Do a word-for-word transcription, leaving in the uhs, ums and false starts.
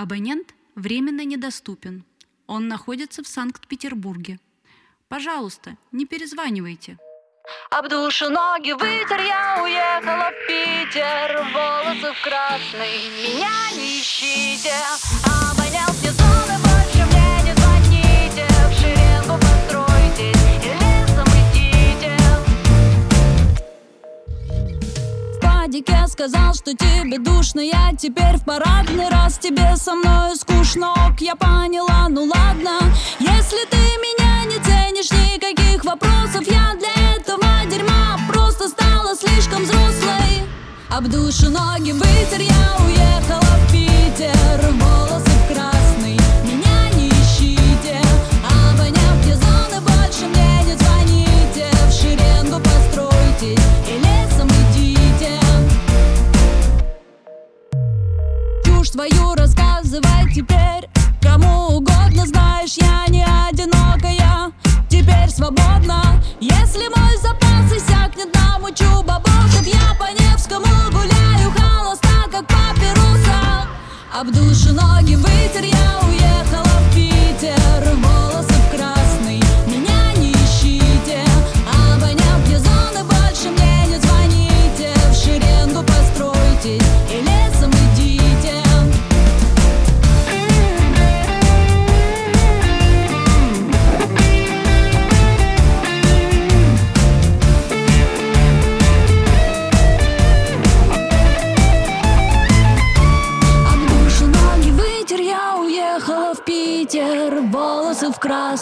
Абонент временно недоступен. Он находится в Санкт-Петербурге. Пожалуйста, не перезванивайте. Об душу ноги вытер, я уехала в Питер. Волосы в красный, меня не ищите. Абонент не зоны, больше мне не звоните. В шеренгу постройтесь и лесом идите. В падике сказал, что тебе душно. Я теперь в парадный раз. Тебе со мной скучно, ок, я поняла, ну ладно. Если ты меня не ценишь, никаких вопросов. Я для этого дерьма просто стала слишком взрослой. Об душу ноги вытер, я уехала в Питер. Волосы в красный, меня не ищите. Абонент вне зоны, больше мне не звоните. В шеренгу постройтесь и лесом идите. Чушь твою рассказывай теперь.